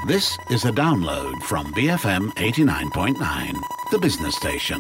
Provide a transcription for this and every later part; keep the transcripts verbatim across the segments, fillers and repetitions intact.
This is a download from B F M eighty-nine point nine, the business station.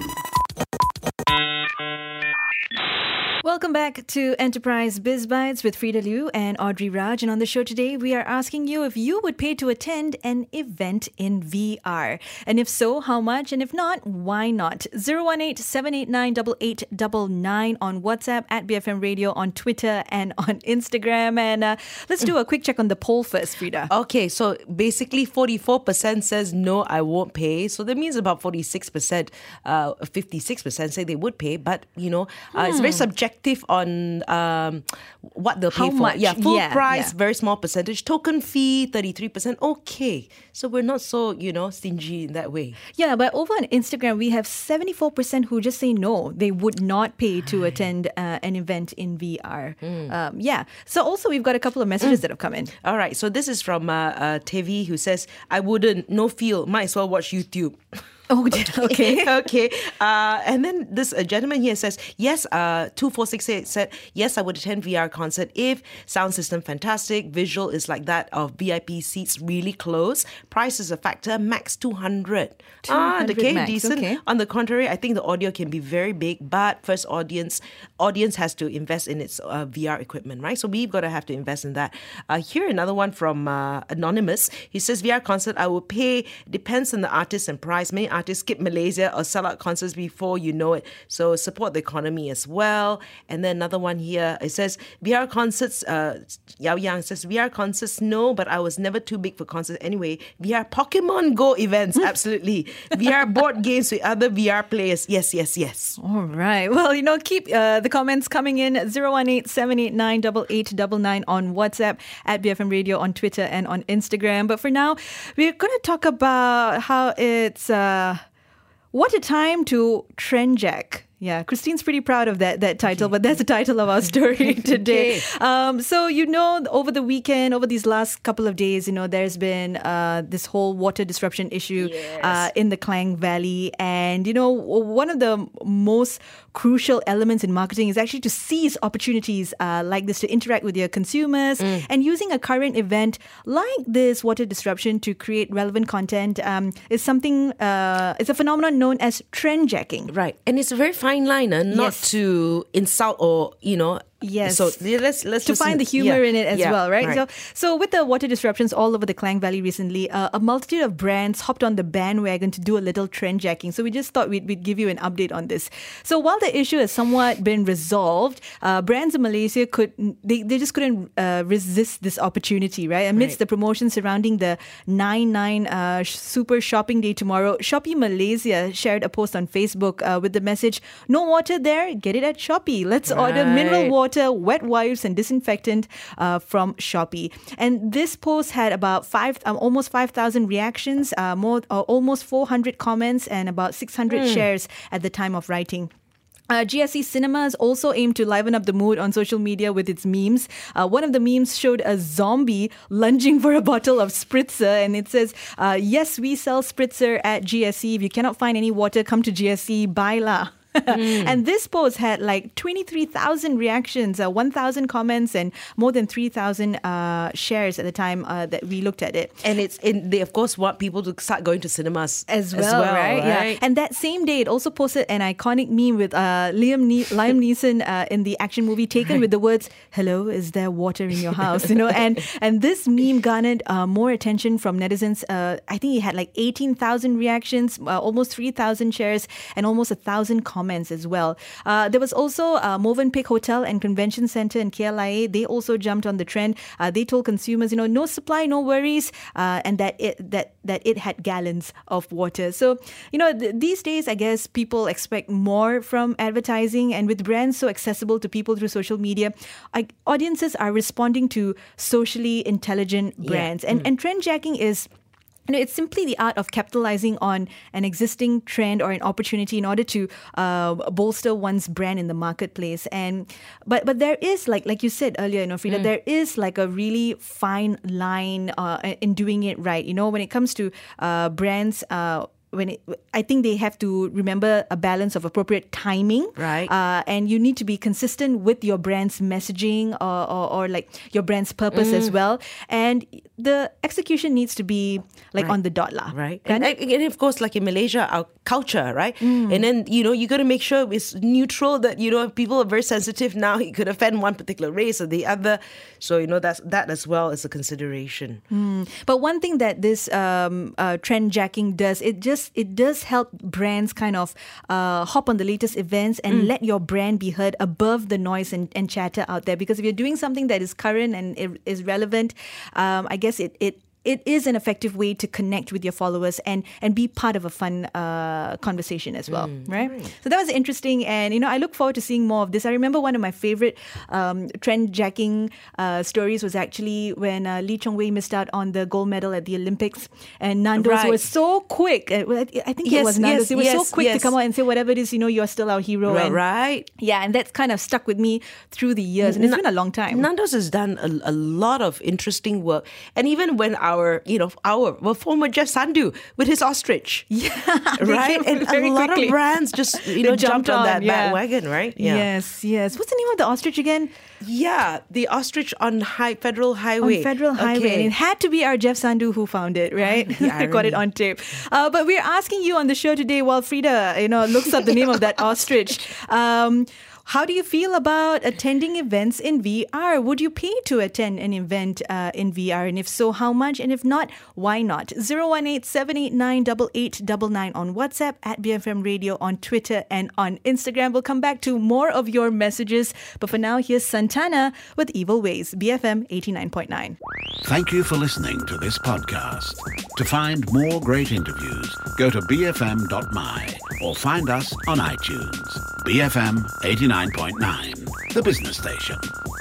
Welcome back to Enterprise Biz Bites with Frida Liu and Audrey Raj. And on the show today, we are asking you if you would pay to attend an event in V R. And if so, how much? And if not, why not? zero one eight, seven eight nine, eight eight nine nine on WhatsApp, at B F M Radio, on Twitter and on Instagram. And uh, let's do a quick check on the poll first, Frida. Okay, so basically forty-four percent says no, I won't pay. So that means about forty-six percent, uh, fifty-six percent say they would pay. But, you know, uh, hmm. it's very subjective on um, what they'll pay How for. much? Yeah, full Yeah, price, yeah. very small percentage. Token fee, thirty-three percent. Okay. So we're not so, you know, stingy in that way. Yeah, but over on Instagram, we have seventy-four percent who just say no, they would not pay to attend uh, an event in V R. Mm. Um, yeah. So also, we've got a couple of messages mm. that have come in. All right. So this is from uh, uh, Tevi, who says, I wouldn't, no feel, might as well watch YouTube. Oh, okay. okay. Uh, and then this uh, gentleman here says, yes, uh, two four six eight said, yes, I would attend V R concert if sound system fantastic, visual is like that of V I P seats really close, price is a factor, max two hundred. Ah, okay, max, decent. Okay. On the contrary, I think the audio can be very big, but first audience audience has to invest in its uh, V R equipment, right? So we've got to have to invest in that. Uh, here, another one from uh, Anonymous. He says, V R concert, I will pay, depends on the artist and price. Many artists skip Malaysia or sell out concerts before you know it. So support the economy as well. And then another one here, it says, V R concerts, uh, Yao Yang says, V R concerts, no, but I was never too big for concerts anyway. V R Pokemon Go events, absolutely. V R board games with other V R players, yes, yes, yes. All right. Well, you know, keep uh, the comments coming in. zero one eight, seven eight nine, eight eight nine nine on WhatsApp, at B F M Radio on Twitter and on Instagram. But for now, we're going to talk about how it's... Uh, What a time to trend jack. Yeah, Christine's pretty proud of that that title, but that's the title of our story today. Okay. Um, so, you know, over the weekend, over these last couple of days, you know, there's been uh, this whole water disruption issue Yes. uh, in the Klang Valley. And, you know, one of the most crucial elements in marketing is actually to seize opportunities uh, like this, to interact with your consumers mm. and using a current event like this water disruption to create relevant content um, is something, uh, it's a phenomenon known as trend jacking. Right. And it's a very fine line, uh, not Yes. to insult or, you know, Yes. So let's let's to listen. find the humor yeah. in it as yeah. well, right? right? So, so with the water disruptions all over the Klang Valley recently, uh, a multitude of brands hopped on the bandwagon to do a little trend jacking. So we just thought we'd, we'd give you an update on this. So while the issue has somewhat been resolved, uh, brands in Malaysia could they, they just couldn't uh, resist this opportunity, right? Amidst Right. the promotion surrounding the nine nine uh, Super Shopping Day tomorrow, Shopee Malaysia shared a post on Facebook uh, with the message, "No water there? Get it at Shopee. Let's order mineral Right. water, wet wipes and disinfectant uh, from Shopee." And this post had about five, um, almost five thousand reactions, uh, more, uh, almost four hundred comments, and about six hundred Mm. shares at the time of writing. Uh, G S C Cinemas also aimed to liven up the mood on social media with its memes. Uh, one of the memes showed a zombie lunging for a bottle of spritzer, and it says, uh, "Yes, we sell spritzer at G S C. If you cannot find any water, come to G S C, buy lah." Mm. And this post had like twenty-three thousand reactions, uh, one thousand comments, and more than three thousand uh, shares at the time uh, that we looked at it. And it's in, they of course want people to start going to cinemas As well, as well right? right? Yeah. And that same day, it also posted an iconic meme with uh, Liam ne- Liam Neeson uh, in the action movie Taken with the words, "Hello, is there water in your house?" You know, and and this meme garnered uh, more attention from netizens. Uh, I think it had like eighteen thousand reactions, uh, almost three thousand shares, and almost a thousand comments as well. Uh, there was also uh, Movenpick Hotel and Convention Centre in K L I A. They also jumped on the trend. Uh, they told consumers, you know, no supply, no worries, uh, and that it that that it had gallons of water. So, you know, th- these days, I guess people expect more from advertising, and with brands so accessible to people through social media, I, audiences are responding to socially intelligent brands. Yeah. And Mm. and trend jacking is, you know, it's simply the art of capitalizing on an existing trend or an opportunity in order to uh, bolster one's brand in the marketplace. And but but there is, like like you said earlier, you know, Frida, mm. there is like a really fine line uh, in doing it right. You know, when it comes to uh, brands. Uh, when it, I think they have to remember a balance of appropriate timing, right? Uh, and you need to be consistent with your brand's messaging or, or, or like your brand's purpose mm. as well. And the execution needs to be like Right. on the dot lah. Right. Kan? And, and, and of course, like in Malaysia, our culture, right? Mm. And then, you know, you got to make sure it's neutral, that, you know, if people are very sensitive now, it could offend one particular race or the other. So, you know, that's that as well is a consideration. Mm. But one thing that this um, uh, trend jacking does, it just it does help brands kind of uh, hop on the latest events and Mm. let your brand be heard above the noise and, and chatter out there. Because if you're doing something that is current and it is relevant, um, I guess it it. It is an effective way to connect with your followers and, and be part of a fun uh, conversation as well, Mm, right? right. So that was interesting, and you know I look forward to seeing more of this. I remember one of my favorite um, trend jacking uh, stories was actually when uh, Lee Chong Wei missed out on the gold medal at the Olympics, and Nando's Right. was so quick. Uh, well, I I think it Yes, was Nando's. yes, It was so yes, quick to yes. come out and say whatever it is, you know, you're still our hero. Right. And, right. Yeah, and that's kind of stuck with me through the years, and it's Na- been a long time. Nando's has done a, a lot of interesting work. And even when our, you know, our well, former Jeff Sandu with his ostrich. Yeah, Right? And a very lot quickly. of brands just, you know, They jumped, jumped on, on, that yeah. bandwagon, right? Yeah. Yes, yes. What's the name of the ostrich again? Yeah, the ostrich on high, Federal Highway. On Federal Highway. Okay. And it had to be our Jeff Sandu who found it, right? The I got it irony. on tape. Uh, but we're asking you on the show today while Frida, you know, looks up the name of that ostrich. Um, how do you feel about attending events in V R? Would you pay to attend an event uh, in V R? And if so, how much? And if not, why not? zero one eight seven eight nine eight eight nine nine on WhatsApp, at B F M Radio on Twitter and on Instagram. We'll come back to more of your messages. But for now, here's Santana with Evil Ways, B F M eighty-nine point nine. Thank you for listening to this podcast. To find more great interviews, go to b f m dot m y or find us on iTunes. B F M eighty-nine point nine, the business station.